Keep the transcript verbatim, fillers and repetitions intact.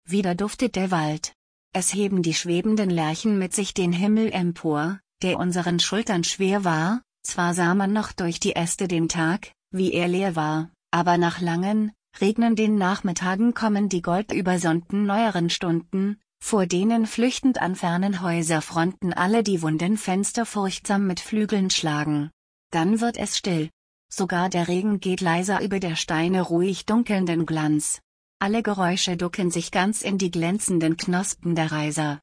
wieder duftet der Wald. Es heben die schwebenden Lerchen mit sich den Himmel empor, der unseren Schultern schwer war, zwar sah man noch durch die Äste den Tag, wie er leer war, aber nach langen, regnenden Nachmittagen kommen die goldübersonnten neueren Stunden, vor denen flüchtend an fernen Häuserfronten alle die wunden Fenster furchtsam mit Flügeln schlagen. Dann wird es still. Sogar der Regen geht leiser über der Steine ruhig dunkelnden Glanz. Alle Geräusche ducken sich ganz in die glänzenden Knospen der Reiser.